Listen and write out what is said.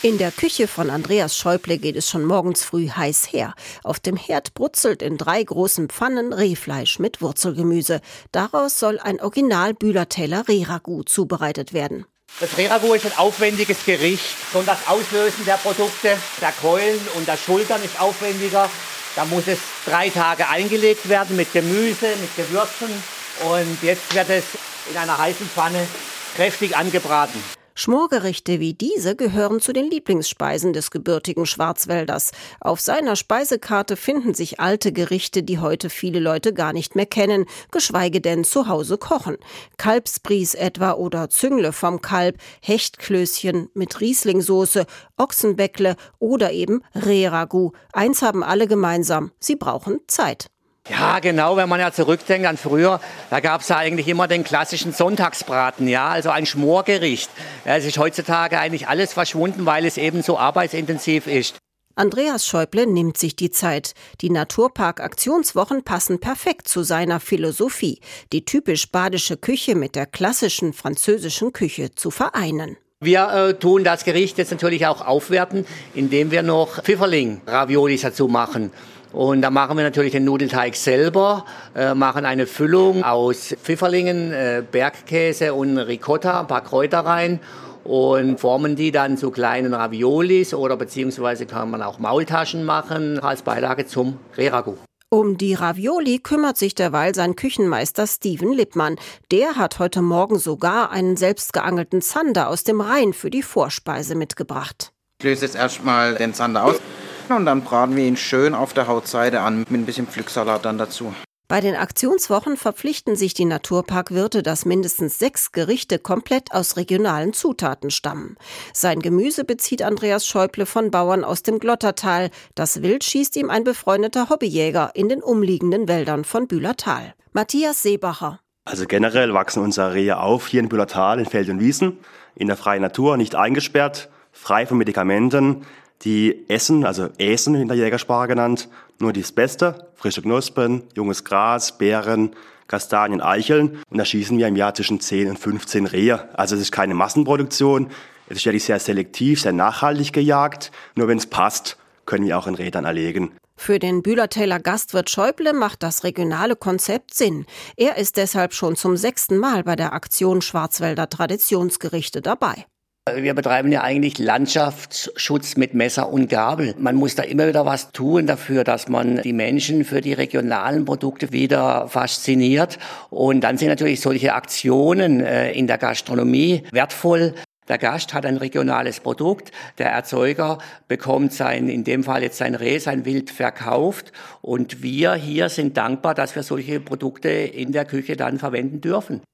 In der Küche von Andreas Schäuble geht es schon morgens früh heiß her. Auf dem Herd brutzelt in 3 großen Pfannen Rehfleisch mit Wurzelgemüse. Daraus soll ein Original-Bühlertäler Rehragout zubereitet werden. Das Rehragout ist ein aufwendiges Gericht. Schon das Auslösen der Produkte, der Keulen und der Schultern ist aufwendiger. Da muss es 3 Tage eingelegt werden mit Gemüse, mit Gewürzen. Und jetzt wird es in einer heißen Pfanne kräftig angebraten. Schmorgerichte wie diese gehören zu den Lieblingsspeisen des gebürtigen Schwarzwälders. Auf seiner Speisekarte finden sich alte Gerichte, die heute viele Leute gar nicht mehr kennen, geschweige denn zu Hause kochen. Kalbsbries etwa oder Züngle vom Kalb, Hechtklößchen mit Rieslingsoße, Ochsenbäckle oder eben Rehragout. Eins haben alle gemeinsam: sie brauchen Zeit. Ja, genau, wenn man ja zurückdenkt an früher, da gab es ja eigentlich immer den klassischen Sonntagsbraten, ja, also ein Schmorgericht. Es ist heutzutage eigentlich alles verschwunden, weil es eben so arbeitsintensiv ist. Andreas Schäuble nimmt sich die Zeit. Die Naturpark-Aktionswochen passen perfekt zu seiner Philosophie, die typisch badische Küche mit der klassischen französischen Küche zu vereinen. Wir tun das Gericht jetzt natürlich auch aufwerten, indem wir noch Pfifferling-Raviolis dazu machen. Und da machen wir natürlich den Nudelteig selber, machen eine Füllung aus Pfifferlingen, Bergkäse und Ricotta, ein paar Kräuter rein und formen die dann zu kleinen Raviolis oder beziehungsweise kann man auch Maultaschen machen als Beilage zum Rehragout. Um die Ravioli kümmert sich derweil sein Küchenmeister Steven Lippmann. Der hat heute Morgen sogar einen selbstgeangelten Zander aus dem Rhein für die Vorspeise mitgebracht. Ich löse jetzt erstmal den Zander aus. Und dann braten wir ihn schön auf der Hautseite an, mit ein bisschen Pflücksalat dann dazu. Bei den Aktionswochen verpflichten sich die Naturparkwirte, dass mindestens 6 Gerichte komplett aus regionalen Zutaten stammen. Sein Gemüse bezieht Andreas Schäuble von Bauern aus dem Glottertal. Das Wild schießt ihm ein befreundeter Hobbyjäger in den umliegenden Wäldern von Bühlertal. Matthias Seebacher. Also generell wachsen unsere Rehe auf hier in Bühlertal in Feld und Wiesen, in der freien Natur, nicht eingesperrt, frei von Medikamenten. Die essen, also äsen in der Jägersprache genannt, nur das Beste: frische Knospen, junges Gras, Beeren, Kastanien, Eicheln. Und da schießen wir im Jahr zwischen 10 und 15 Rehe. Also es ist keine Massenproduktion, es ist wirklich sehr selektiv, sehr nachhaltig gejagt. Nur wenn es passt, können wir auch ein Reh dann erlegen. Für den Bühlertäler Gastwirt Schäuble macht das regionale Konzept Sinn. Er ist deshalb schon zum 6. Mal bei der Aktion Schwarzwälder Traditionsgerichte dabei. Wir betreiben ja eigentlich Landschaftsschutz mit Messer und Gabel. Man muss da immer wieder was tun dafür, dass man die Menschen für die regionalen Produkte wieder fasziniert. Und dann sind natürlich solche Aktionen in der Gastronomie wertvoll. Der Gast hat ein regionales Produkt, der Erzeuger bekommt in dem Fall jetzt sein Reh, sein Wild verkauft. Und wir hier sind dankbar, dass wir solche Produkte in der Küche dann verwenden dürfen.